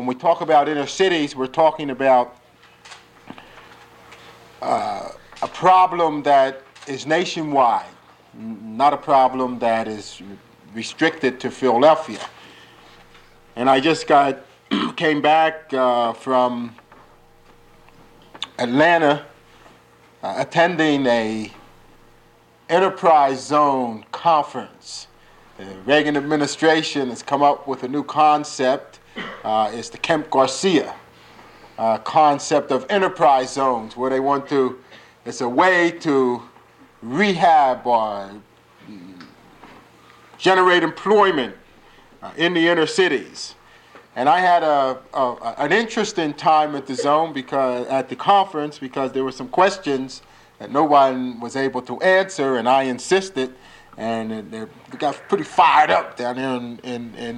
when we talk about inner cities, we're talking about a problem that is nationwide, not a problem that is restricted to Philadelphia. And I just came back from Atlanta, attending a enterprise zone conference. The Reagan administration has come up with a new concept. It's the Kemp Garcia concept of enterprise zones, where they want to, it's a way to rehab or generate employment in the inner cities. And I had an interesting time at the zone at the conference, because there were some questions that no one was able to answer, and I insisted, and they got pretty fired up down here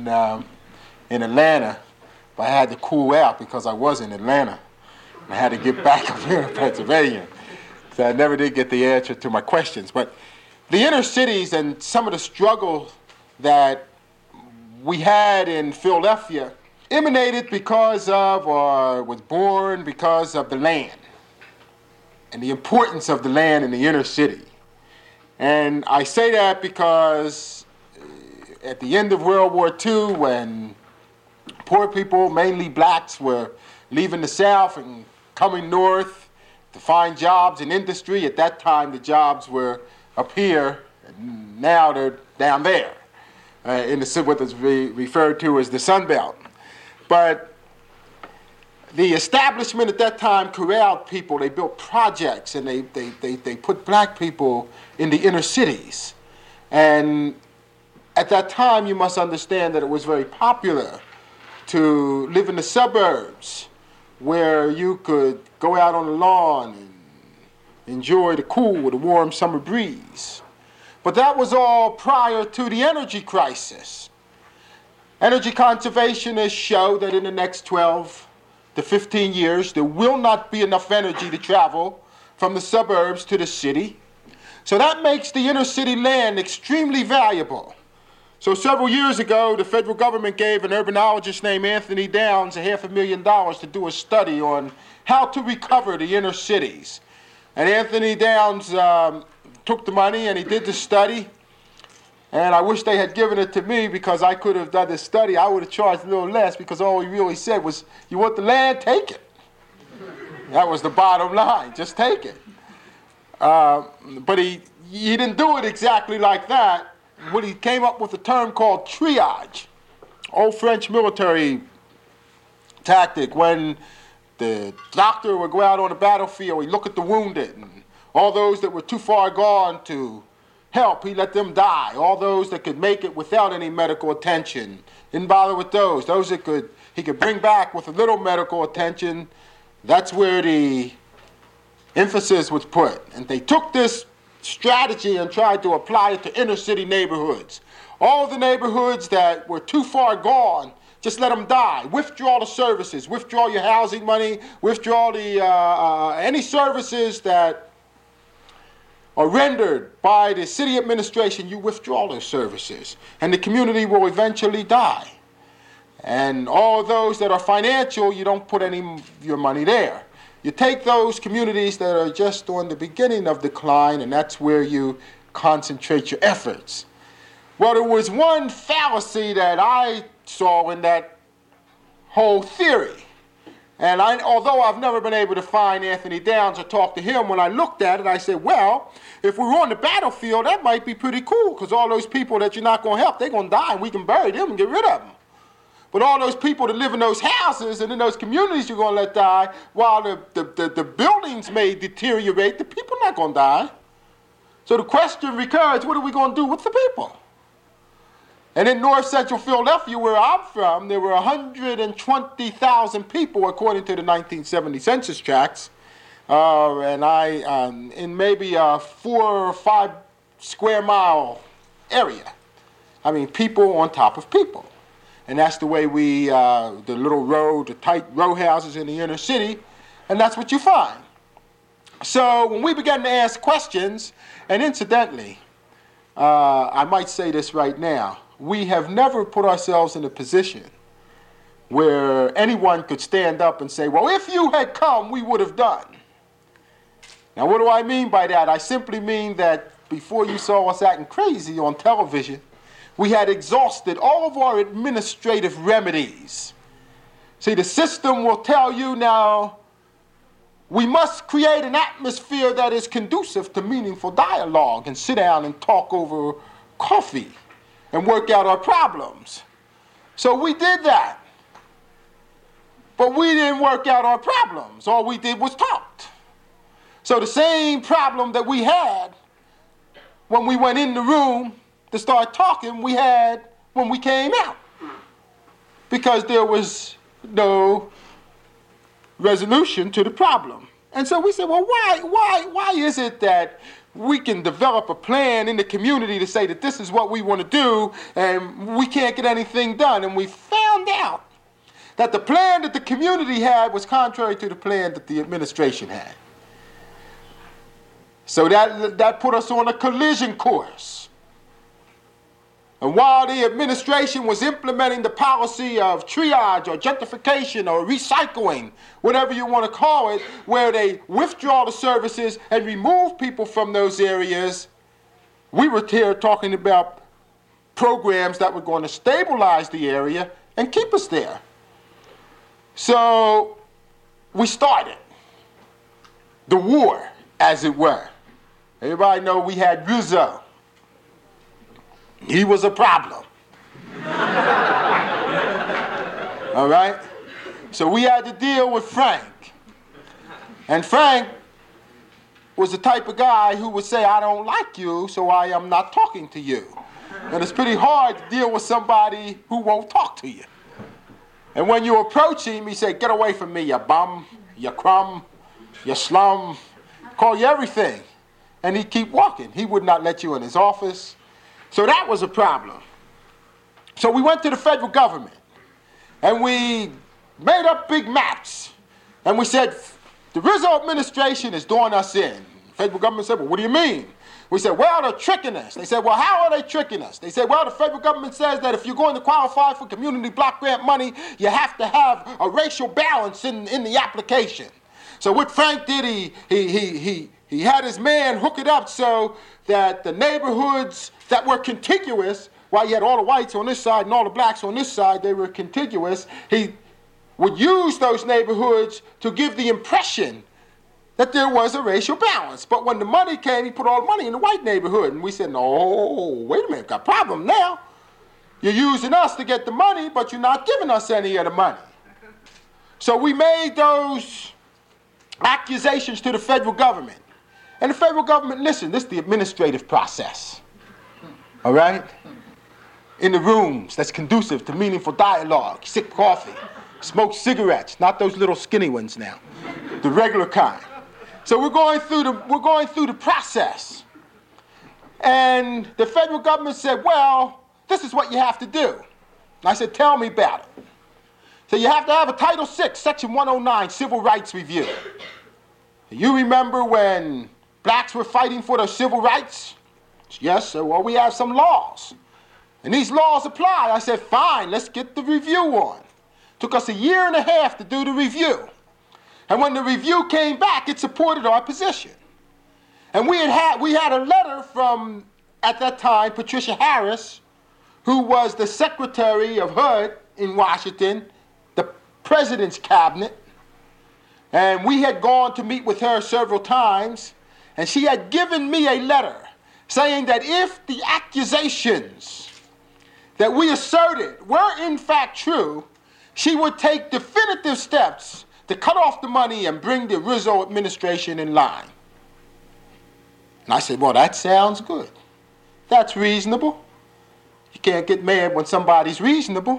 in Atlanta. But I had to cool out because I was in Atlanta. I had to get back up here in Pennsylvania. So I never did get the answer to my questions. But the inner cities and some of the struggle that we had in Philadelphia emanated because of, or was born because of, the land and the importance of the land in the inner city. And I say that because at the end of World War II, when poor people, mainly blacks, were leaving the South and coming north to find jobs in industry. At that time, the jobs were up here, and now they're down there, in what is referred to as the Sun Belt. But the establishment at that time corralled people. They built projects, and they put black people in the inner cities. And at that time, you must understand that it was very popular to live in the suburbs, where you could go out on the lawn and enjoy the cool, the warm summer breeze. But that was all prior to the energy crisis. Energy conservationists show that in the next 12 to 15 years, there will not be enough energy to travel from the suburbs to the city. So that makes the inner city land extremely valuable. So several years ago, the federal government gave an urbanologist named Anthony Downs $500,000 to do a study on how to recover the inner cities. And Anthony Downs took the money and he did the study. And I wish they had given it to me, because I could have done this study. I would have charged a little less, because all he really said was, you want the land, take it. That was the bottom line, just take it. But he didn't do it exactly like that. When he came up with a term called triage, old French military tactic, when the doctor would go out on the battlefield, he'd look at the wounded, and all those that were too far gone to help, he let them die. All those that could make it without any medical attention, didn't bother with those. Those that he could bring back with a little medical attention, that's where the emphasis was put. And they took this strategy and tried to apply it to inner city neighborhoods. All the neighborhoods that were too far gone, just let them die. Withdraw the services, withdraw your housing money, withdraw any services that are rendered by the city administration. You withdraw those services, and the community will eventually die. And all those that are financial, you don't put any of your money there. You take those communities that are just on the beginning of decline, and that's where you concentrate your efforts. Well, there was one fallacy that I saw in that whole theory. And although I've never been able to find Anthony Downs or talk to him, when I looked at it, I said, well, if we were on the battlefield, that might be pretty cool, because all those people that you're not going to help, they're going to die, and we can bury them and get rid of them. But all those people that live in those houses and in those communities you're going to let die, while the buildings may deteriorate, the people are not going to die. So the question recurs, what are we going to do with the people? And in north central Philadelphia, where I'm from, there were 120,000 people, according to the 1970 census tracts. And in maybe a 4 or 5 square mile area. I mean, people on top of people. And that's the way the little row, the tight row houses in the inner city, and that's what you find. So when we began to ask questions, and incidentally, I might say this right now, we have never put ourselves in a position where anyone could stand up and say, well, if you had come, we would have done. Now, what do I mean by that? I simply mean that before you saw us acting crazy on television, we had exhausted all of our administrative remedies. See, the system will tell you now, we must create an atmosphere that is conducive to meaningful dialogue and sit down and talk over coffee and work out our problems. So we did that. But we didn't work out our problems. All we did was talk. So the same problem that we had when we went in the room to start talking, we had when we came out. Because there was no resolution to the problem. And so we said, well, why is it that we can develop a plan in the community to say that this is what we want to do and we can't get anything done? And we found out that the plan that the community had was contrary to the plan that the administration had. So that put us on a collision course. And while the administration was implementing the policy of triage or gentrification or recycling, whatever you want to call it, where they withdraw the services and remove people from those areas, we were here talking about programs that were going to stabilize the area and keep us there. So we started the war, as it were. Everybody know we had Rizzo. He was a problem. All right? So we had to deal with Frank. And Frank was the type of guy who would say, I don't like you, so I am not talking to you. And it's pretty hard to deal with somebody who won't talk to you. And when you approach him, he said, get away from me, you bum, you crumb, you slum, call you everything. And he'd keep walking. He would not let you in his office. So that was a problem. So we went to the federal government, and we made up big maps. And we said, the Rizzo administration is doing us in. The federal government said, well, what do you mean? We said, well, they're tricking us. They said, well, how are they tricking us? They said, well, the federal government says that if you're going to qualify for community block grant money, you have to have a racial balance in the application. So what Frank did, he had his man hook it up so that the neighborhoods that were contiguous, while you had all the whites on this side and all the blacks on this side, they were contiguous. He would use those neighborhoods to give the impression that there was a racial balance. But when the money came, he put all the money in the white neighborhood. And we said, no, wait a minute, got a problem now. You're using us to get the money, but you're not giving us any of the money. So we made those accusations to the federal government. And the federal government, listen, this is the administrative process. All right? In the rooms that's conducive to meaningful dialogue, sip coffee, smoke cigarettes, not those little skinny ones now, the regular kind. So we're going through the process. And the federal government said, well, this is what you have to do. And I said, tell me about it. So you have to have a Title VI, Section 109, Civil Rights Review. You remember when blacks were fighting for their civil rights? Yes, sir. Well, we have some laws. And these laws apply. I said, fine, let's get the review on. Took us 1.5 years to do the review. And when the review came back, it supported our position. And we had a letter from, at that time, Patricia Harris, who was the secretary of HUD in Washington, the president's cabinet. And we had gone to meet with her several times. And she had given me a letter saying that if the accusations that we asserted were in fact true, she would take definitive steps to cut off the money and bring the Rizzo administration in line. And I said, well, that sounds good. That's reasonable. You can't get mad when somebody's reasonable.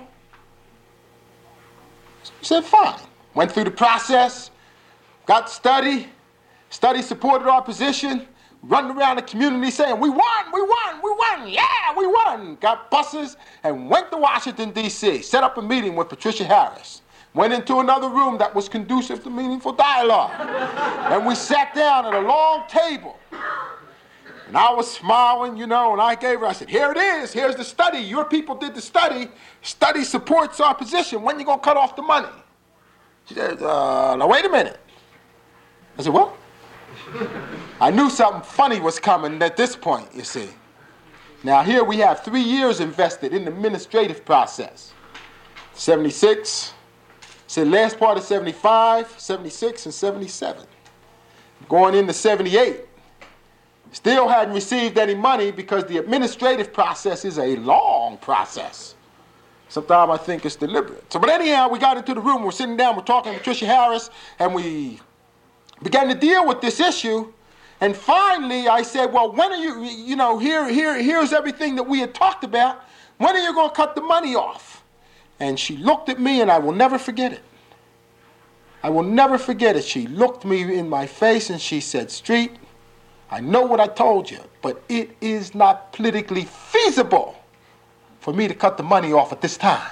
So we said, fine. Went through the process, got study supported our position, running around the community saying, we won, yeah, we won. Got buses and went to Washington, D.C., set up a meeting with Patricia Harris. Went into another room that was conducive to meaningful dialogue. And we sat down at a long table. And I was smiling, and I said, here it is. Here's the study. Your people did the study. Study supports our position. When you going to cut off the money? She said, now wait a minute. I said, what? I knew something funny was coming at this point, you see. Now here we have 3 years invested in the administrative process. 76, said last part of 75, 76, and 77. Going into 78. Still hadn't received any money because the administrative process is a long process. Sometimes I think it's deliberate. But anyhow, we got into the room, we're sitting down, we're talking to Patricia Harris, and we began to deal with this issue. And finally, I said, well, when are you, here's everything that we had talked about. When are you going to cut the money off? And she looked at me, and I will never forget it. I will never forget it. She looked me in my face, and she said, Street, I know what I told you, but it is not politically feasible for me to cut the money off at this time.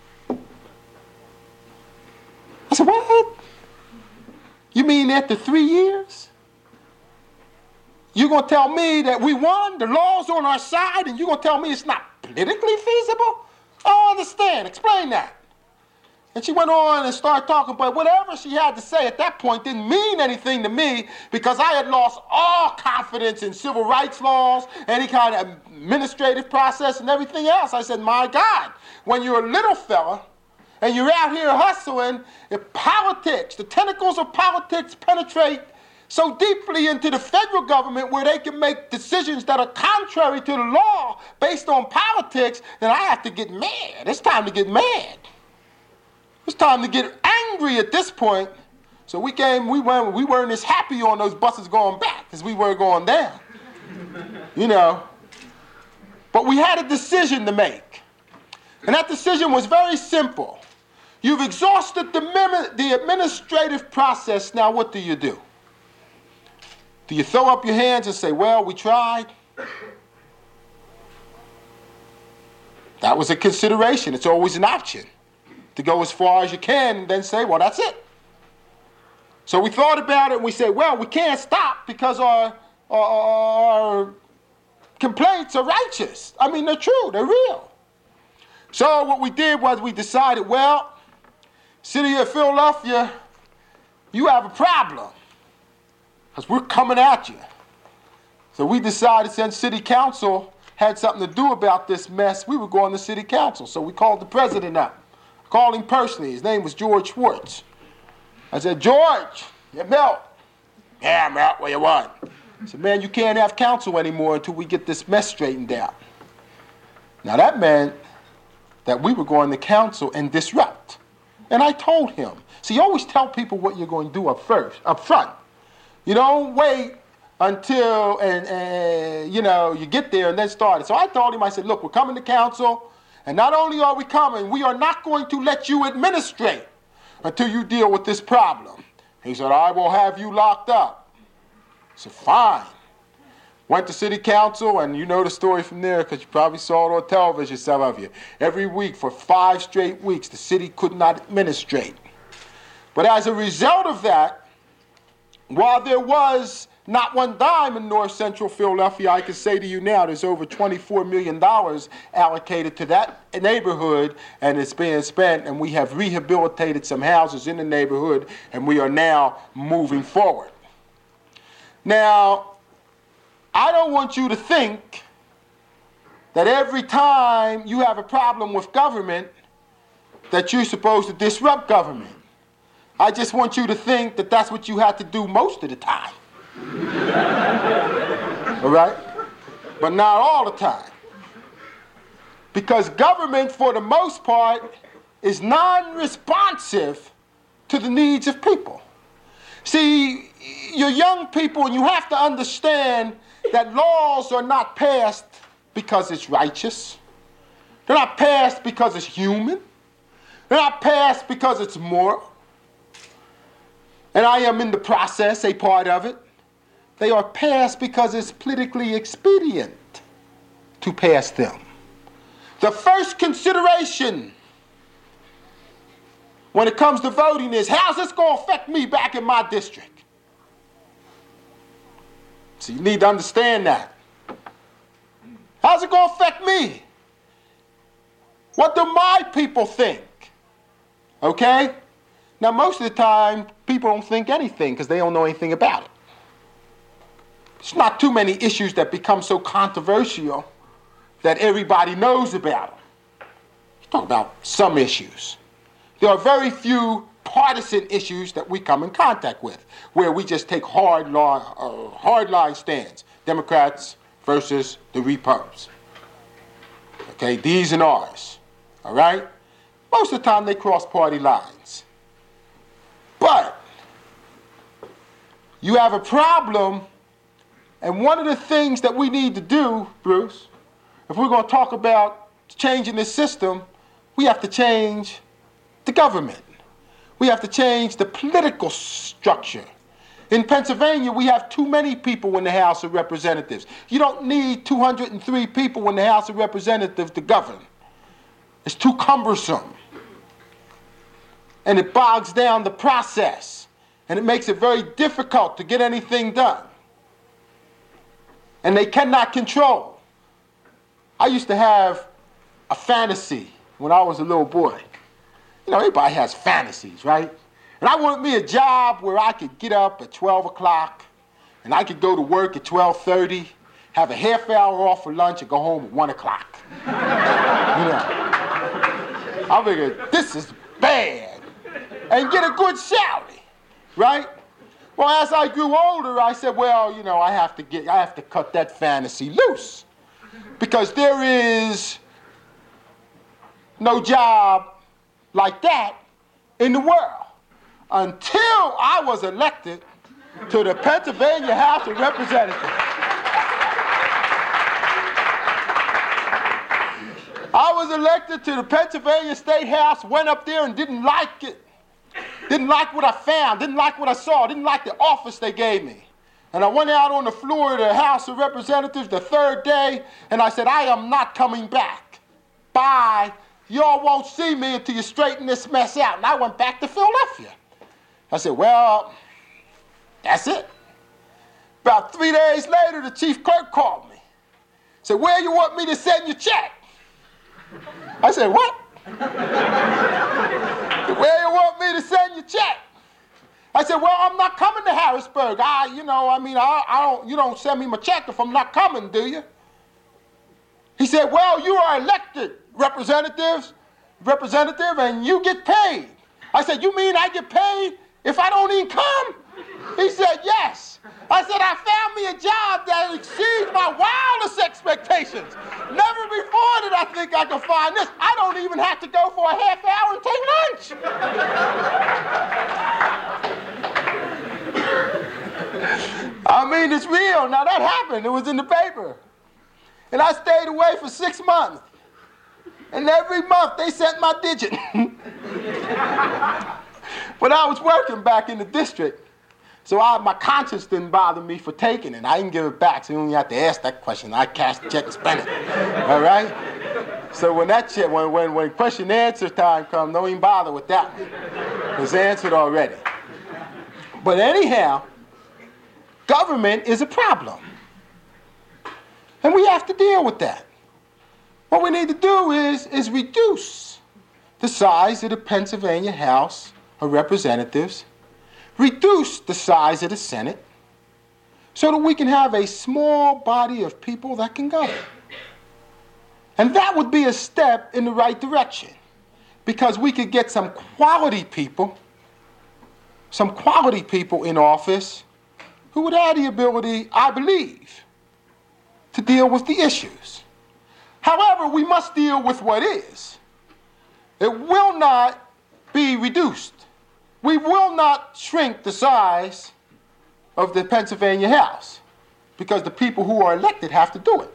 I said, what? You mean after 3 years? You're going to tell me that we won, the law's on our side, and you're going to tell me it's not politically feasible? I don't understand. Explain that. And she went on and started talking, but whatever she had to say at that point didn't mean anything to me because I had lost all confidence in civil rights laws, any kind of administrative process, and everything else. I said, my God, when you're a little fella and you're out here hustling, if politics, the tentacles of politics penetrate so deeply into the federal government where they can make decisions that are contrary to the law based on politics, then I have to get mad. It's time to get mad. It's time to get angry at this point. So we weren't as happy on those buses going back as we were going down. But we had a decision to make. And that decision was very simple. You've exhausted the administrative process. Now what do? Do you throw up your hands and say, well, we tried? That was a consideration. It's always an option to go as far as you can and then say, well, that's it. So we thought about it and we said, well, we can't stop because our complaints are righteous. I mean, they're true, they're real. So what we did was we decided, well, City of Philadelphia, you have a problem. Because we're coming at you. So we decided since City Council had something to do about this mess, we would go on the City Council. So we called the president up. Called him personally. His name was George Schwartz. I said, George, you Milt. Yeah, Milt, what you want? I said, man, you can't have council anymore until we get this mess straightened out. Now that meant that we were going to council and disrupt. And I told him. See, you always tell people what you're going to do up front. You don't wait until you get there and then start it. So I told him, I said, look, we're coming to council, and not only are we coming, we are not going to let you administrate until you deal with this problem. He said, I will have you locked up. I said, fine. Went to City Council, and you know the story from there because you probably saw it on television, some of you. Every week for 5 straight weeks, the city could not administrate. But as a result of that, while there was not one dime in North Central Philadelphia, I can say to you now there's over $24 million allocated to that neighborhood, and it's being spent, and we have rehabilitated some houses in the neighborhood, and we are now moving forward. Now, I don't want you to think that every time you have a problem with government that you're supposed to disrupt government. I just want you to think that that's what you have to do most of the time. All right? But not all the time. Because government, for the most part, is non-responsive to the needs of people. See, you're young people, and you have to understand that laws are not passed because it's righteous. They're not passed because it's human. They're not passed because it's moral. And I am in the process, a part of it. They are passed because it's politically expedient to pass them. The first consideration when it comes to voting is, how's this going to affect me back in my district? So you need to understand that. How's it going to affect me? What do my people think? Okay? Now, most of the time, people don't think anything because they don't know anything about it. It's not too many issues that become so controversial that everybody knows about them. You talk about some issues. There are very few partisan issues that we come in contact with, where we just take hard line stands. Democrats versus the Repubs. Okay, these and ours. All right? Most of the time they cross party lines. But you have a problem, and one of the things that we need to do, Bruce, if we're going to talk about changing this system, we have to change the government. We have to change the political structure. In Pennsylvania, we have too many people in the House of Representatives. You don't need 203 people in the House of Representatives to govern. It's too cumbersome. And it bogs down the process. And it makes it very difficult to get anything done. And they cannot control. I used to have a fantasy when I was a little boy. You know, everybody has fantasies, right? And I wanted me a job where I could get up at 12 o'clock and I could go to work at 12:30, have a half hour off for lunch and go home at 1 o'clock. You know, I figured, this is bad. And get a good salary, right? Well, as I grew older, I said, well, you know, I have to cut that fantasy loose because there is no job like that in the world until I was elected to the Pennsylvania House of Representatives. I was elected to the Pennsylvania State House, went up there and didn't like it. Didn't like what I found, didn't like what I saw, didn't like the office they gave me. And I went out on the floor of the House of Representatives the third day, and I said, I am not coming back. Bye. Y'all won't see me until you straighten this mess out. And I went back to Philadelphia. I said, well, that's it. About 3 days later, the chief clerk called me. Said, where you want me to send your check? I said, what? Where you want me to send your check? I said, well, I'm not coming to Harrisburg. You don't send me my check if I'm not coming, do you? He said, well, you are elected representative, and you get paid. I said, you mean I get paid if I don't even come? He said, yes. I said, I found me a job that exceeds my wildest expectations. Never before did I think I could find this. I don't even have to go for a half hour and take lunch. I mean, it's real. Now, that happened. It was in the paper. And I stayed away for 6 months. And every month they sent my digit. But I was working back in the district. So my conscience didn't bother me for taking it. I didn't give it back, so you don't even have to ask that question. I cashed the check and spent it. All right? So when question and answer time comes, don't even bother with that one. It's answered already. But anyhow, government is a problem. And we have to deal with that. What we need to do is reduce the size of the Pennsylvania House of Representatives, reduce the size of the Senate, so that we can have a small body of people that can govern. And that would be a step in the right direction, because we could get some quality people in office who would have the ability, I believe, to deal with the issues. However, we must deal with what is. It will not be reduced. We will not shrink the size of the Pennsylvania House because the people who are elected have to do it.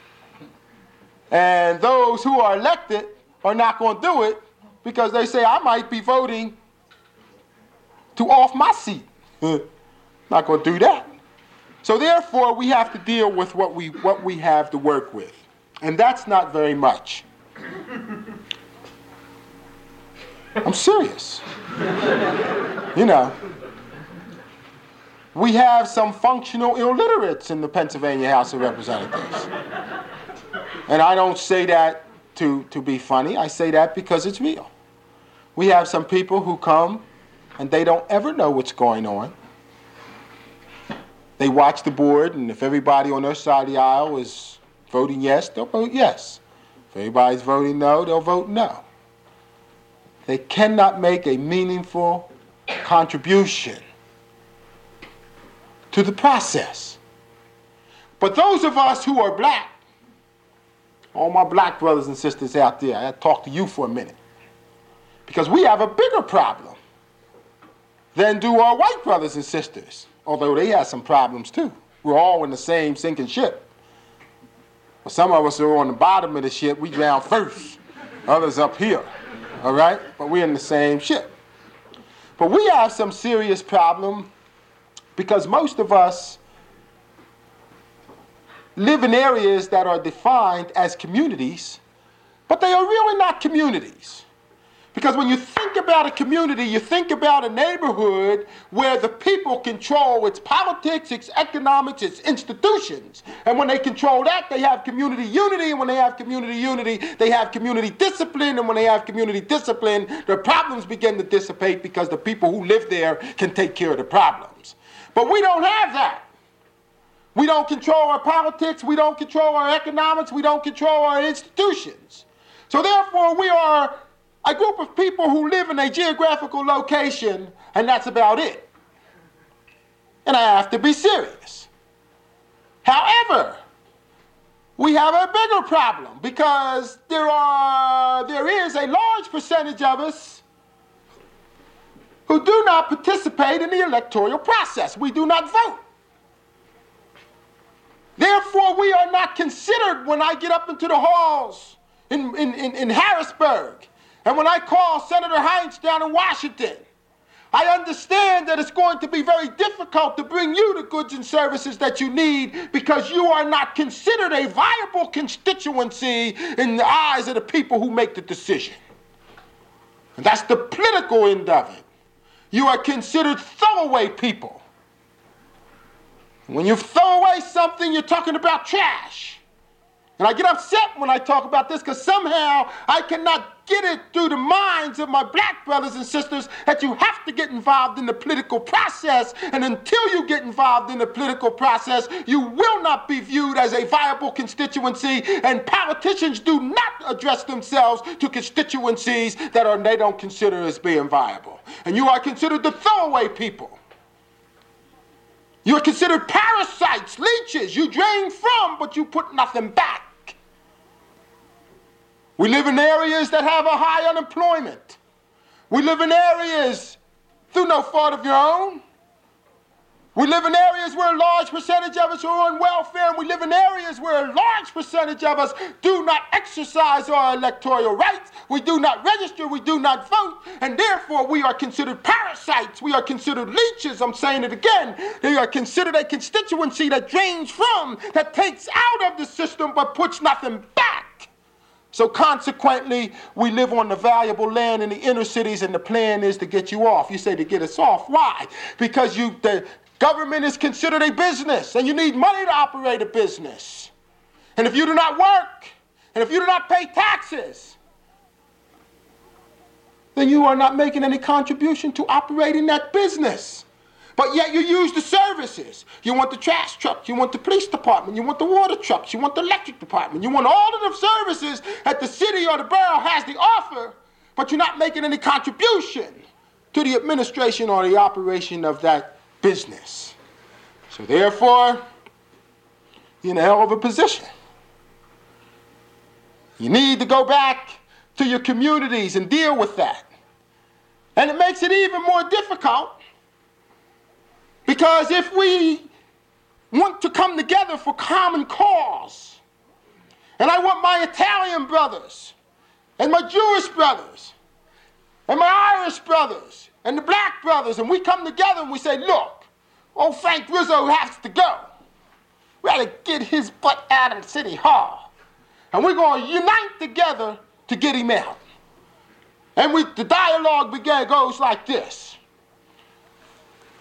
And those who are elected are not going to do it because they say, I might be voting to off my seat. Not going to do that. So therefore, we have to deal with what we have to work with. And that's not very much. I'm serious. You know, we have some functional illiterates in the Pennsylvania House of Representatives. And I don't say that to be funny. I say that because it's real. We have some people who come and they don't ever know what's going on. They watch the board, and if everybody on their side of the aisle is voting yes, they'll vote yes. If everybody's voting no, they'll vote no. They cannot make a meaningful contribution to the process. But those of us who are black, all my black brothers and sisters out there, I talk to you for a minute, because we have a bigger problem than do our white brothers and sisters, although they have some problems too. We're all in the same sinking ship. Well, some of us are on the bottom of the ship, we drown first, others up here, all right? But we're in the same ship. But we have some serious problem because most of us live in areas that are defined as communities, but they are really not communities. Because when you think about a community, you think about a neighborhood where the people control its politics, its economics, its institutions. And when they control that, they have community unity. And when they have community unity, they have community discipline. And when they have community discipline, their problems begin to dissipate because the people who live there can take care of the problems. But we don't have that. We don't control our politics. We don't control our economics. We don't control our institutions. So therefore, we are a group of people who live in a geographical location, and that's about it. And I have to be serious. However, we have a bigger problem because there is a large percentage of us who do not participate in the electoral process. We do not vote. Therefore, we are not considered when I get up into the halls in Harrisburg. And when I call Senator Heinz down in Washington, I understand that it's going to be very difficult to bring you the goods and services that you need because you are not considered a viable constituency in the eyes of the people who make the decision. And that's the political end of it. You are considered throwaway people. When you throw away something, you're talking about trash. And I get upset when I talk about this because somehow I cannot get it through the minds of my black brothers and sisters that you have to get involved in the political process. And until you get involved in the political process, you will not be viewed as a viable constituency. And politicians do not address themselves to constituencies that they don't consider as being viable. And you are considered the throwaway people. You are considered parasites, leeches. You drain from, but you put nothing back. We live in areas that have a high unemployment. We live in areas through no fault of your own. We live in areas where a large percentage of us are on welfare, and we live in areas where a large percentage of us do not exercise our electoral rights. We do not register, we do not vote, and therefore we are considered parasites. We are considered leeches. I'm saying it again. They are considered a constituency that drains from, that takes out of the system but puts nothing back. So consequently, we live on the valuable land in the inner cities, and the plan is to get you off. You say to get us off. Why? Because the government is considered a business, and you need money to operate a business. And if you do not work, and if you do not pay taxes, then you are not making any contribution to operating that business. But yet you use the services. You want the trash truck, you want the police department, you want the water trucks, you want the electric department, you want all of the services that the city or the borough has to offer, but you're not making any contribution to the administration or the operation of that business. So therefore, you're in a hell of a position. You need to go back to your communities and deal with that. And it makes it even more difficult because if we want to come together for common cause, and I want my Italian brothers and my Jewish brothers and my Irish brothers and the black brothers, and we come together and we say, look, old Frank Rizzo has to go. We got to get his butt out of City Hall. And we're going to unite together to get him out. And the dialogue goes like this.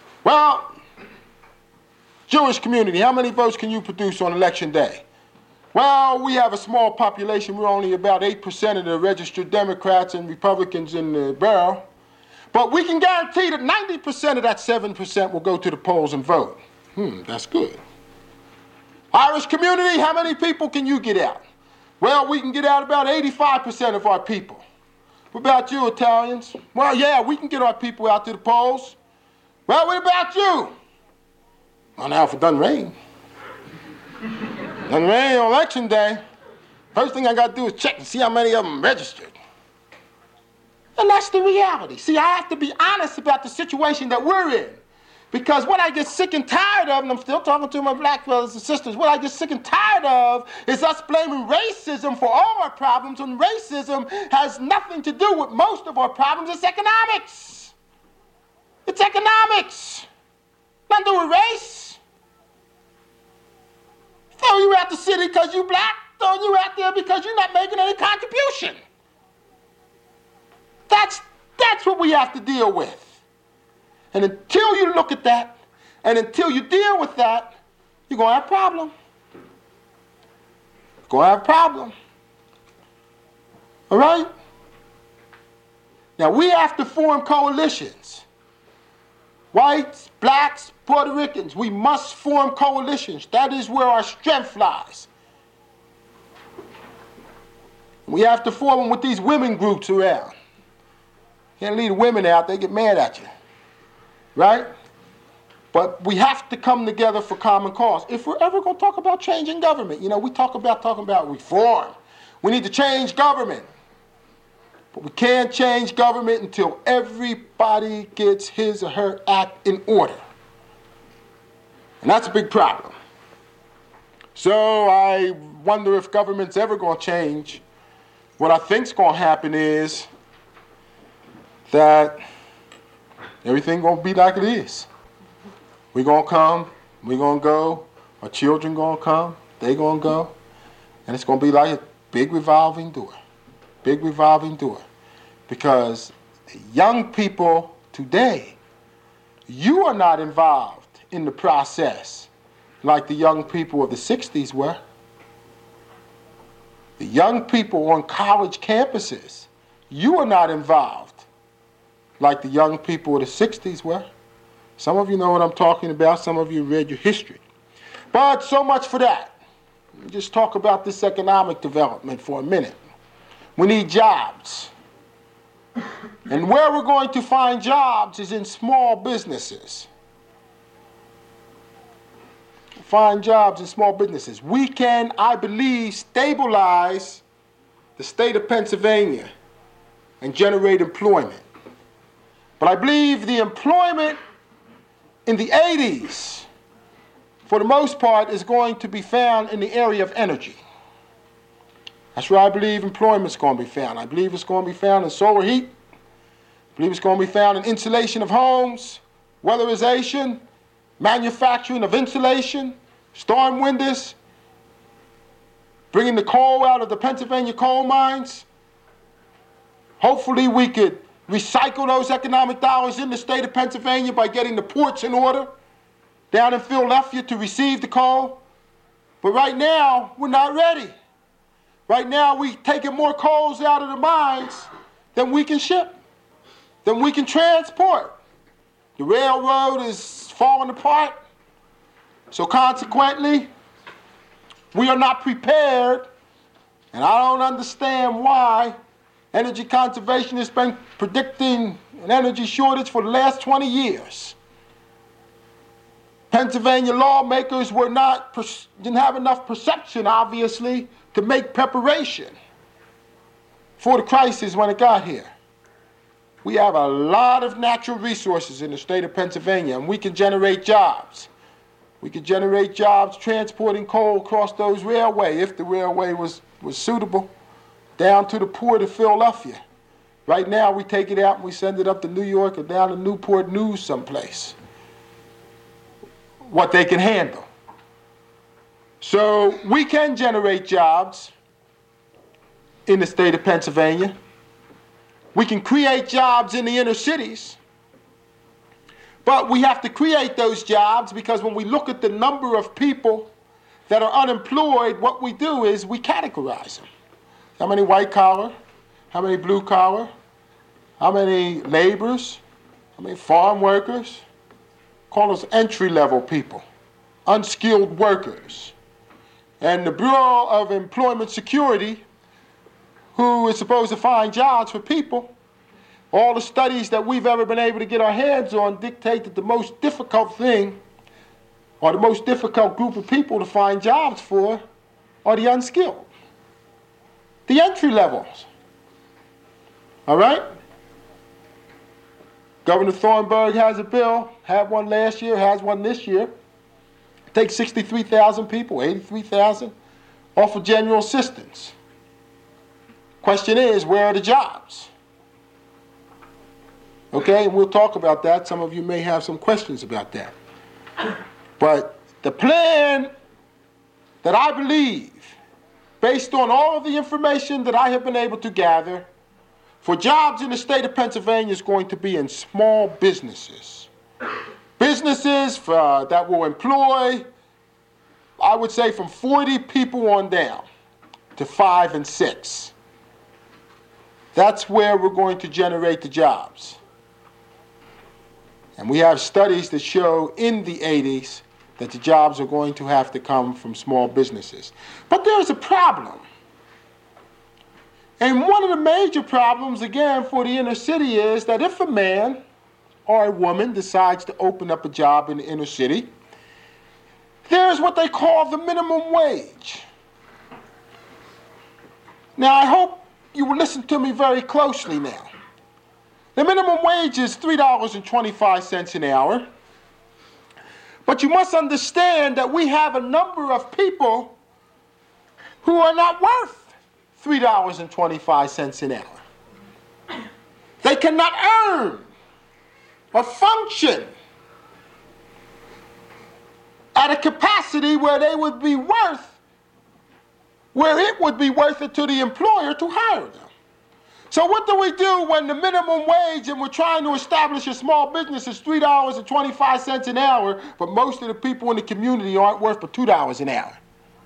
Well, Jewish community, how many votes can you produce on election day? Well, we have a small population. We're only about 8% of the registered Democrats and Republicans in the borough. But we can guarantee that 90% of that 7% will go to the polls and vote. That's good. Irish community, how many people can you get out? Well, we can get out about 85% of our people. What about you, Italians? Well, yeah, we can get our people out to the polls. Well, what about you? Well, now, if it doesn't rain. Doesn't rain on election day. First thing I got to do is check and see how many of them registered. And that's the reality. See, I have to be honest about the situation that we're in. Because what I get sick and tired of, and I'm still talking to my black brothers and sisters, what I get sick and tired of is us blaming racism for all our problems, when racism has nothing to do with most of our problems. It's economics. It's economics. Nothing to do with race. Throw you out the city because you black, throw you out there because you're not making any contribution. That's what we have to deal with. And until you look at that, and until you deal with that, you're going to have a problem. You're going to have a problem. All right? Now, we have to form coalitions. Whites, blacks, Puerto Ricans, we must form coalitions. That is where our strength lies. We have to form them with these women groups around. Can't leave the women out, they get mad at you. Right? But we have to come together for common cause. If we're ever going to talk about changing government, we talking about reform. We need to change government. But we can't change government until everybody gets his or her act in order. And that's a big problem. So I wonder if government's ever going to change. What I think's going to happen is that everything going to be like it is. We're going to come, we're going to go, our children going to come, they going to go, and it's going to be like a big revolving door. Big revolving door. Because young people today, you are not involved in the process like the young people of the 60s were. The young people on college campuses, you are not involved like the young people of the 60s were. Some of you know what I'm talking about. Some of you read your history. But so much for that. Let me just talk about this economic development for a minute. We need jobs. And where we're going to find jobs is in small businesses. Find jobs in small businesses. We can, I believe, stabilize the state of Pennsylvania and generate employment. But I believe the employment in the 80s, for the most part, is going to be found in the area of energy. That's where I believe employment's going to be found. I believe it's going to be found in solar heat. I believe it's going to be found in insulation of homes, weatherization, manufacturing of insulation, storm windows, bringing the coal out of the Pennsylvania coal mines. Hopefully we could recycle those economic dollars in the state of Pennsylvania by getting the ports in order down in Philadelphia to receive the coal. But right now, we're not ready. Right now, we're taking more coals out of the mines than we can ship, than we can transport. The railroad is falling apart. So consequently, we are not prepared, and I don't understand why energy conservation has been predicting an energy shortage for the last 20 years. Pennsylvania lawmakers didn't have enough perception, obviously, to make preparation for the crisis when it got here. We have a lot of natural resources in the state of Pennsylvania, and we can generate jobs. We could generate jobs transporting coal across those railway, if the railway was suitable, down to the port of Philadelphia. Right now, we take it out and we send it up to New York or down to Newport News someplace. What they can handle. So we can generate jobs in the state of Pennsylvania. We can create jobs in the inner cities. But we have to create those jobs because when we look at the number of people that are unemployed, what we do is we categorize them. How many white collar? How many blue collar? How many laborers? How many farm workers? Call those entry-level people, unskilled workers. And the Bureau of Employment Security, who is supposed to find jobs for people, all the studies that we've ever been able to get our hands on dictate that the most difficult thing, or the most difficult group of people to find jobs for, are the unskilled, the entry levels. All right? Governor Thornburg has a bill, had one last year, has one this year. Take 63,000 people, 83,000, off of general assistance. Question is, where are the jobs? Okay, and we'll talk about that. Some of you may have some questions about that. But the plan that I believe, based on all of the information that I have been able to gather, for jobs in the state of Pennsylvania is going to be in small businesses. Businesses that will employ, I would say, from 40 people on down to 5 and 6. That's where we're going to generate the jobs. And we have studies that show in the 80s that the jobs are going to have to come from small businesses. But there's a problem. And one of the major problems, again, for the inner city is that if a man or a woman decides to open up a job in the inner city, there's what they call the minimum wage. Now, I hope you will listen to me very closely now. The minimum wage is $3.25 an hour. But you must understand that we have a number of people who are not worth $3.25 an hour. They cannot earn or function at a capacity where they would be worth, where it would be worth it to the employer to hire them. So what do we do when the minimum wage and we're trying to establish a small business is $3.25 an hour, but most of the people in the community aren't worth but $2 an hour?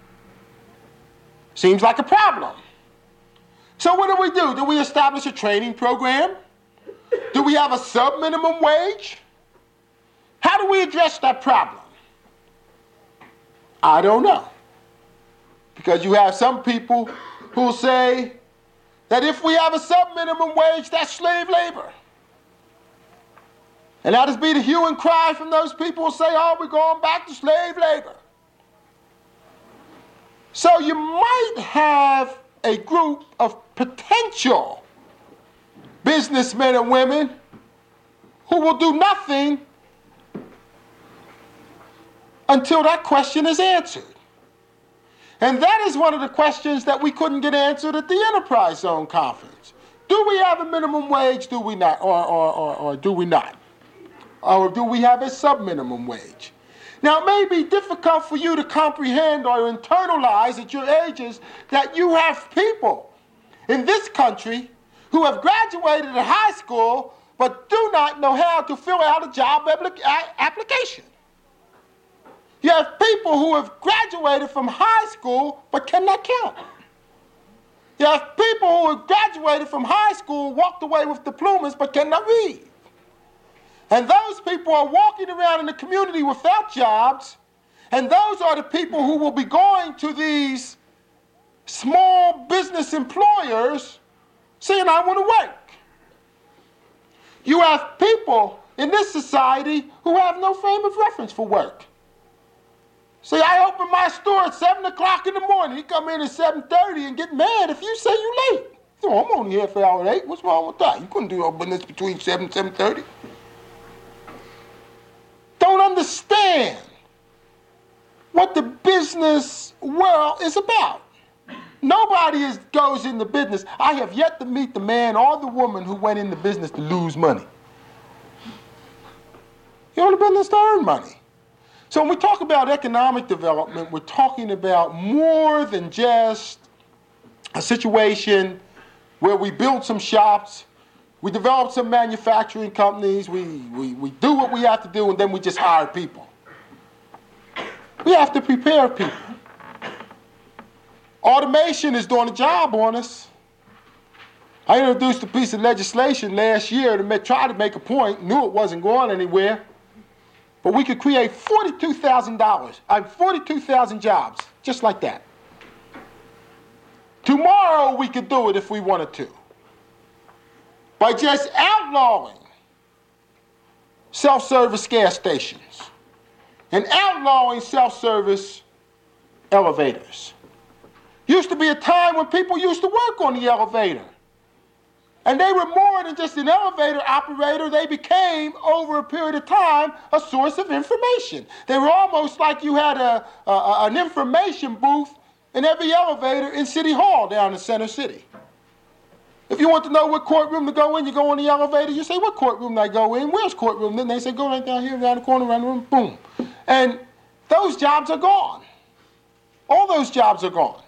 Seems like a problem. So what do? Do we establish a training program? Do we have a sub-minimum wage? How do we address that problem? I don't know. Because you have some people who say that if we have a sub-minimum wage, that's slave labor. And that is be the hue and cry from those people who say, oh, we're going back to slave labor. So you might have a group of potential businessmen and women who will do nothing until that question is answered. And that is one of the questions that we couldn't get answered at the Enterprise Zone Conference. Do we have a minimum wage? Do we not? Or do we not? Or do we have a sub-minimum wage? Now, it may be difficult for you to comprehend or internalize at your ages that you have people in this country who have graduated at high school but do not know how to fill out a job application. You have people who have graduated from high school but cannot count. You have people who have graduated from high school, walked away with diplomas but cannot read. And those people are walking around in the community without jobs, and those are the people who will be going to these small business employers saying, I want to work. You have people in this society who have no frame of reference for work. See, I open my store at 7 o'clock in the morning. You come in at 7:30 and get mad if you say you late. So I'm only here for hour 8. What's wrong with that? You couldn't do no business between 7 and 7:30. Don't understand what the business world is about. Nobody goes into business. I have yet to meet the man or the woman who went into business to lose money. You're in the business to earn money. So when we talk about economic development, we're talking about more than just a situation where we build some shops, we develop some manufacturing companies, we do what we have to do, and then we just hire people. We have to prepare people. Automation is doing a job on us. I introduced a piece of legislation last year to try to make a point, knew it wasn't going anywhere, but we could create $42,000 jobs, just like that. Tomorrow we could do it if we wanted to, by just outlawing self-service gas stations and outlawing self-service elevators. Used to be a time when people used to work on the elevator. And they were more than just an elevator operator. They became, over a period of time, a source of information. They were almost like you had an information booth in every elevator in City Hall down in Center City. If you want to know what courtroom to go in, you go in the elevator, you say, what courtroom do I go in? Where's courtroom? Then they say, go right down here, around the corner, around the room, boom. And those jobs are gone. All those jobs are gone.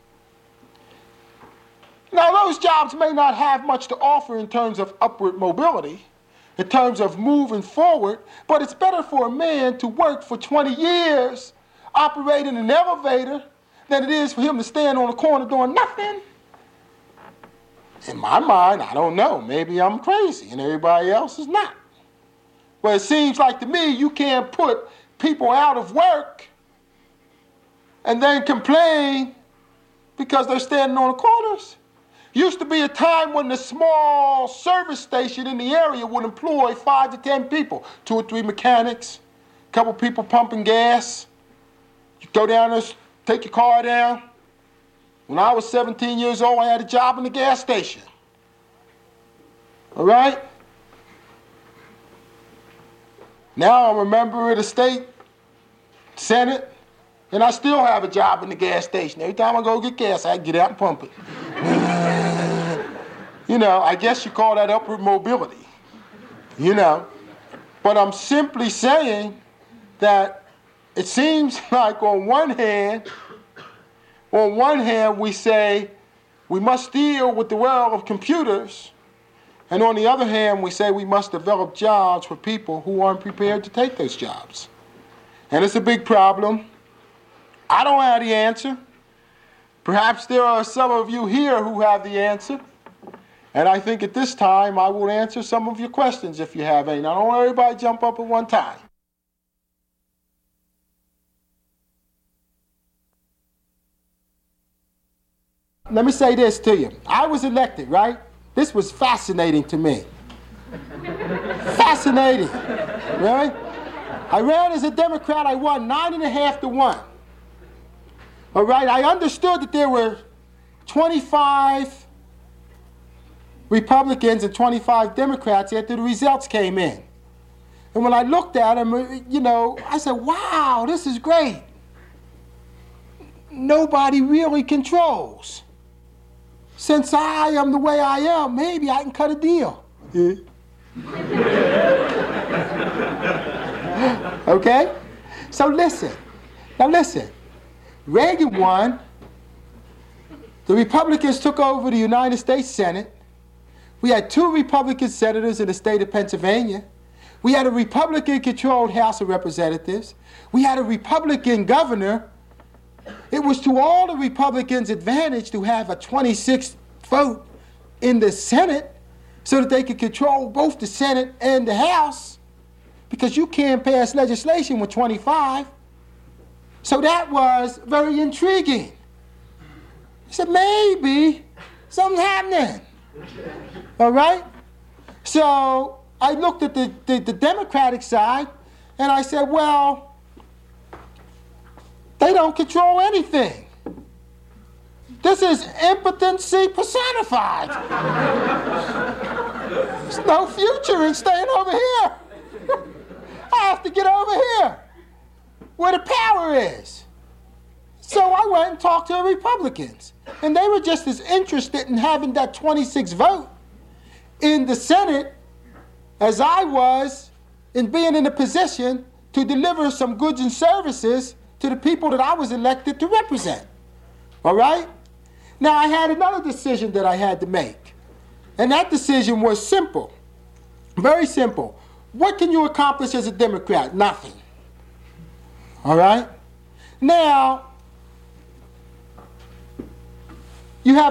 Now, those jobs may not have much to offer in terms of upward mobility, in terms of moving forward, but it's better for a man to work for 20 years operating an elevator than it is for him to stand on a corner doing nothing. In my mind, I don't know. Maybe I'm crazy and everybody else is not. But it seems like to me you can't put people out of work and then complain because they're standing on the corners. Used to be a time when the small service station in the area would employ 5 to 10 people, 2 or 3 mechanics, a couple people pumping gas. You go down there, take your car down. When I was 17 years old, I had a job in the gas station. All right? Now I'm a member of the state Senate, and I still have a job in the gas station. Every time I go get gas, I get out and pump it. You know, I guess you call that upward mobility, you know. But I'm simply saying that it seems like on one hand we say we must deal with the world of computers, and on the other hand we say we must develop jobs for people who aren't prepared to take those jobs. And it's a big problem. I don't have the answer. Perhaps there are some of you here who have the answer. And I think at this time I will answer some of your questions if you have any. Now, don't everybody jump up at one time. Let me say this to you. I was elected, right? This was fascinating to me. Fascinating, right? I ran as a Democrat. I won 9.5 to 1. All right, I understood that there were 25 Republicans and 25 Democrats after the results came in. And when I looked at them, you know, I said, wow, this is great. Nobody really controls. Since I am the way I am, maybe I can cut a deal. Okay? So listen. Now listen. Reagan won. The Republicans took over the United States Senate. We had 2 Republican senators in the state of Pennsylvania. We had a Republican-controlled House of Representatives. We had a Republican governor. It was to all the Republicans' advantage to have a 26th vote in the Senate so that they could control both the Senate and the House, because you can't pass legislation with 25. So that was very intriguing. I said, maybe something's happening. All right? So I looked at the Democratic side, and I said, well, they don't control anything. This is impotency personified. There's no future in staying over here. I have to get over here where the power is. So I went and talked to the Republicans, and they were just as interested in having that 26 vote in the Senate as I was in being in a position to deliver some goods and services to the people that I was elected to represent. All right? Now, I had another decision that I had to make, and that decision was simple, very simple. What can you accomplish as a Democrat? Nothing. All right? Now, You have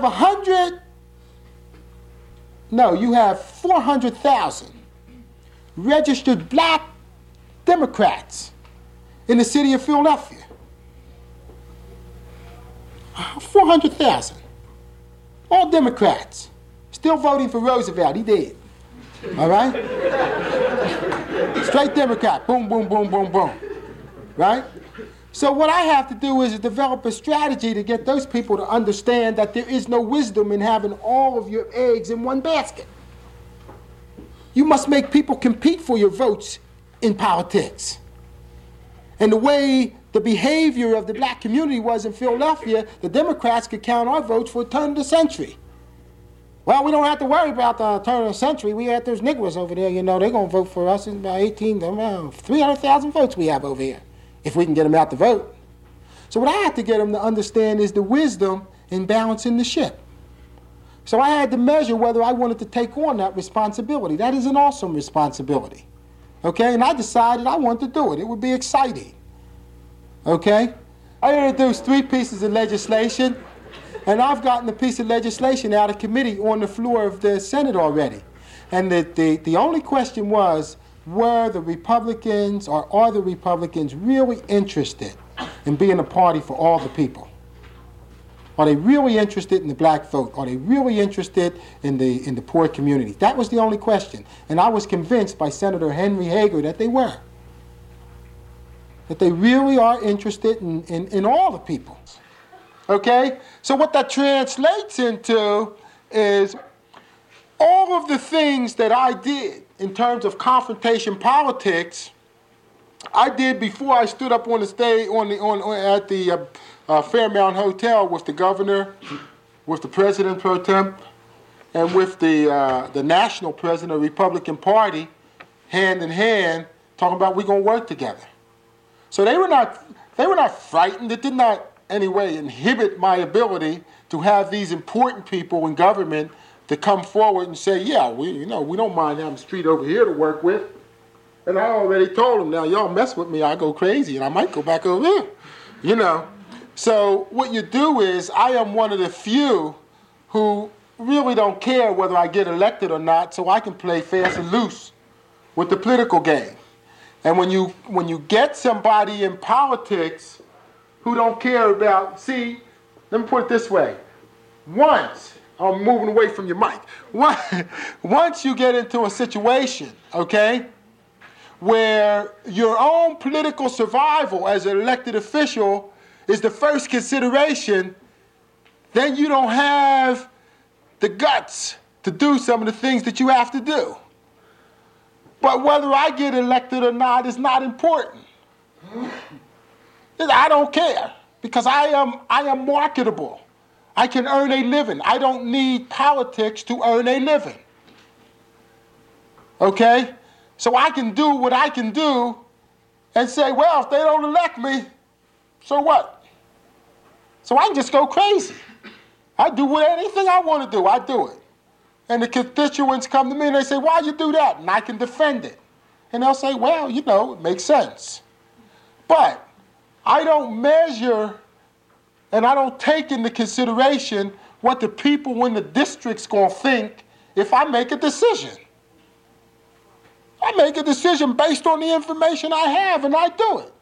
400,000 registered black Democrats in the city of Philadelphia. 400,000. All Democrats. Still voting for Roosevelt. He did. All right? Straight Democrat. Boom, boom, boom, boom, boom. Right? So what I have to do is develop a strategy to get those people to understand that there is no wisdom in having all of your eggs in one basket. You must make people compete for your votes in politics. And the way the behavior of the black community was in Philadelphia, the Democrats could count our votes for a turn of the century. Well, we don't have to worry about the turn of the century. We had those Negroes over there, they're going to vote for us in about 300,000 votes we have over here, if we can get them out to vote. So what I had to get them to understand is the wisdom in balancing the ship. So I had to measure whether I wanted to take on that responsibility. That is an awesome responsibility. Okay, and I decided I wanted to do it. It would be exciting. Okay? I introduced 3 pieces of legislation, and I've gotten a piece of legislation out of committee on the floor of the Senate already. And the only question was, were the Republicans or are the Republicans really interested in being a party for all the people? Are they really interested in the black vote? Are they really interested in the poor community? That was the only question. And I was convinced by Senator Henry Hager that they were. That they really are interested in all the people. Okay? So what that translates into is all of the things that I did in terms of confrontation politics, I did before I stood up on the stage at the Fairmount Hotel with the governor, with the president pro tem, and with the national president of the Republican Party, hand in hand, talking about we're going to work together. So they were not frightened. It did not in any way inhibit my ability to have these important people in government to come forward and say, yeah, we don't mind having the street over here to work with. And I already told them, now y'all mess with me, I go crazy, and I might go back over there, So what you do is, I am one of the few who really don't care whether I get elected or not, so I can play fast and loose with the political game. And when you get somebody in politics who don't care about, see, let me put it this way. Once, I'm moving away from your mic. Once you get into a situation, okay, where your own political survival as an elected official is the first consideration, then you don't have the guts to do some of the things that you have to do. But whether I get elected or not is not important. I don't care, because I am marketable. I can earn a living. I don't need politics to earn a living. Okay? So I can do what I can do and say, well, if they don't elect me, so what? So I can just go crazy. I do anything I want to do, I do it. And the constituents come to me and they say, why you do that? And I can defend it. And they'll say, well, it makes sense. But I don't measure and I don't take into consideration what the people in the district's going to think if I make a decision. I make a decision based on the information I have, and I do it.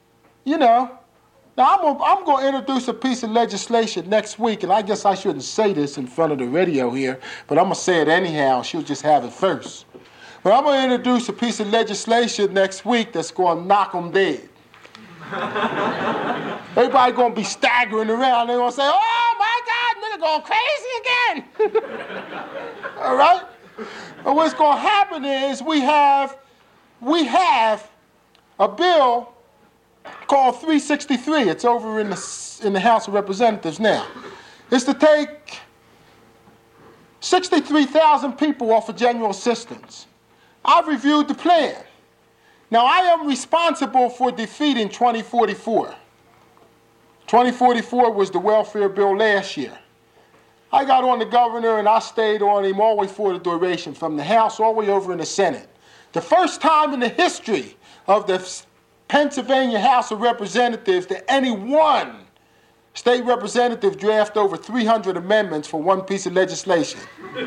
Now, I'm going to introduce a piece of legislation next week, and I guess I shouldn't say this in front of the radio here, but I'm going to say it anyhow. She'll just have it first. But I'm going to introduce a piece of legislation next week that's going to knock them dead. Everybody going to be staggering around. They're going to say, oh, my God, nigga going crazy again. All right? But what's going to happen is we have a bill called 363. It's over in the House of Representatives now. It's to take 63,000 people off of general assistance. I've reviewed the plan. Now, I am responsible for defeating 2044. 2044 was the welfare bill last year. I got on the governor and I stayed on him all the way for the duration, from the House all the way over in the Senate. The first time in the history of the Pennsylvania House of Representatives that any one State representative draft over 300 amendments for one piece of legislation.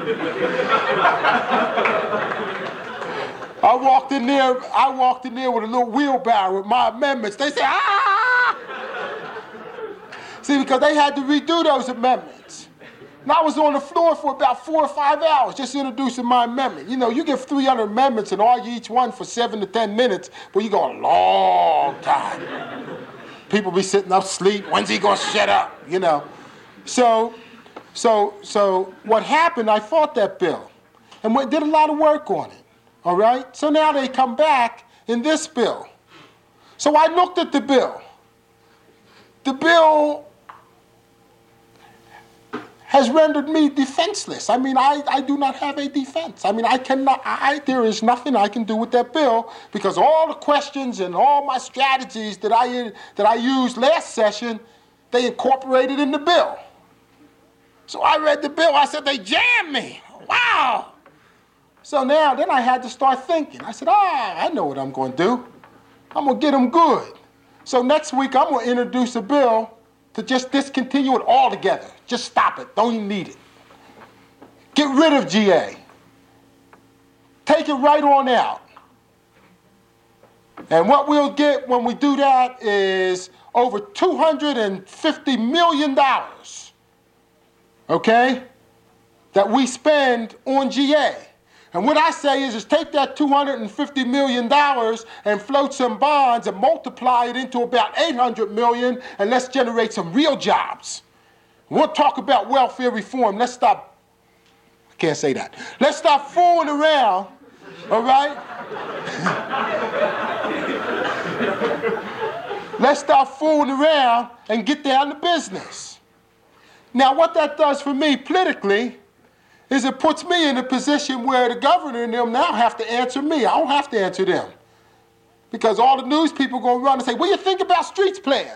I walked in there with a little wheelbarrow with my amendments. They said, ah! See, because they had to redo those amendments. And I was on the floor for about 4 or 5 hours just introducing my amendment. You know, you give 300 amendments and argue each one for 7 to 10 minutes, but you go a long time. People be sitting up asleep. When's he going to shut up? You know. So what happened, I fought that bill and did a lot of work on it. All right? So now they come back in this bill. So I looked at the bill. The bill has rendered me defenseless. I mean, I do not have a defense. I mean, there is nothing I can do with that bill because all the questions and all my strategies that I used last session, they incorporated in the bill. So I read the bill. I said, they jammed me. Wow. So then I had to start thinking. I said, I know what I'm going to do. I'm going to get them good. So next week, I'm going to introduce a bill to just discontinue it altogether. Just stop it. Don't even need it. Get rid of GA. Take it right on out. And what we'll get when we do that is over $250 million, okay, that we spend on GA. And what I say is take that $250 million and float some bonds and multiply it into about $800 million, and let's generate some real jobs. We'll talk about welfare reform. Let's stop. I can't say that. Let's stop fooling around, all right? Let's stop fooling around and get down to business. Now, what that does for me politically is it puts me in a position where the governor and them now have to answer me. I don't have to answer them. Because all the news people are going to run and say, what do you think about Streets Plan?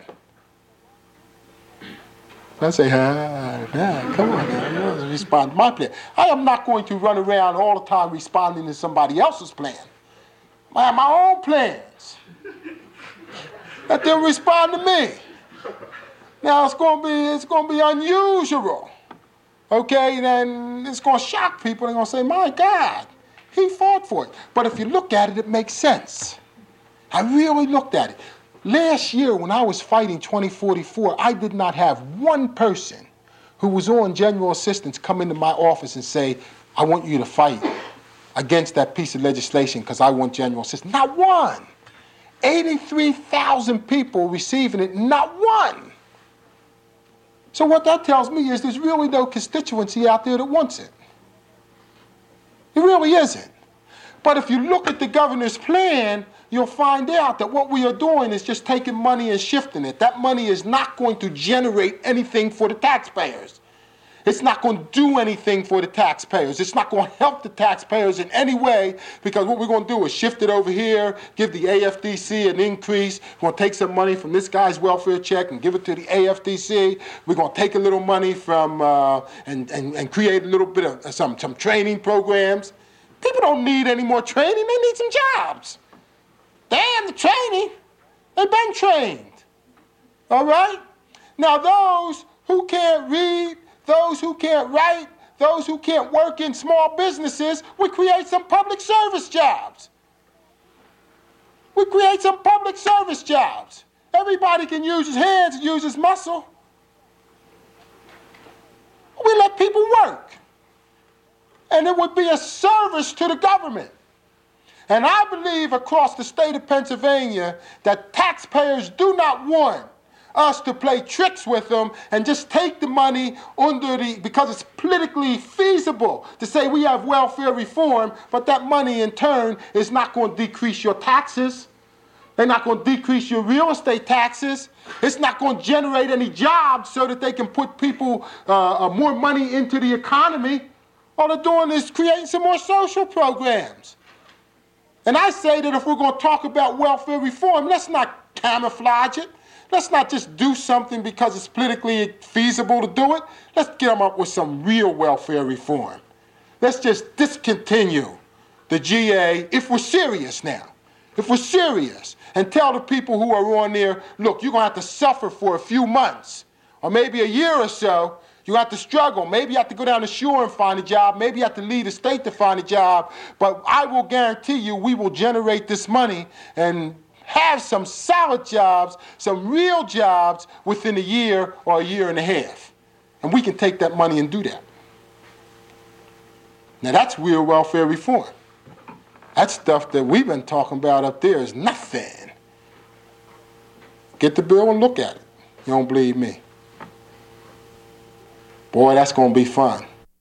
I say, come on now, you respond to my plan. I am not going to run around all the time responding to somebody else's plan. I have my own plans. Let them respond to me. Now it's going to be unusual. Okay, then it's going to shock people. They're going to say, my God, he fought for it. But if you look at it, it makes sense. I really looked at it. Last year, when I was fighting 2044, I did not have one person who was on general assistance come into my office and say, I want you to fight against that piece of legislation because I want general assistance. Not one. 83,000 people receiving it, not one. So what that tells me is there's really no constituency out there that wants it. It really isn't. But if you look at the governor's plan, you'll find out that what we are doing is just taking money and shifting it. That money is not going to generate anything for the taxpayers. It's not going to do anything for the taxpayers. It's not going to help the taxpayers in any way because what we're going to do is shift it over here, give the AFDC an increase. We're going to take some money from this guy's welfare check and give it to the AFDC. We're going to take a little money from and create a little bit of some training programs. People don't need any more training. They need some jobs. Damn the training. They've been trained. All right? Now those who can't read, those who can't write, those who can't work in small businesses, we create some public service jobs. We create some public service jobs. Everybody can use his hands and use his muscle. We let people work. And it would be a service to the government. And I believe across the state of Pennsylvania that taxpayers do not want us to play tricks with them and just take the money because it's politically feasible to say we have welfare reform, but that money in turn is not going to decrease your taxes. They're not going to decrease your real estate taxes. It's not going to generate any jobs so that they can put people more money into the economy. All they're doing is creating some more social programs. And I say that if we're going to talk about welfare reform, let's not camouflage it. Let's not just do something because it's politically feasible to do it. Let's get them up with some real welfare reform. Let's just discontinue the GA if we're serious now. If we're serious, and tell the people who are on there, look, you're going to have to suffer for a few months, or maybe a year or so, you have to struggle. Maybe you have to go down the shore and find a job. Maybe you have to leave the state to find a job. But I will guarantee you we will generate this money and have some solid jobs, some real jobs within a year or a year and a half. And we can take that money and do that. Now that's real welfare reform. That stuff that we've been talking about up there is nothing. Get the bill and look at it. You don't believe me? Boy, that's going to be fun.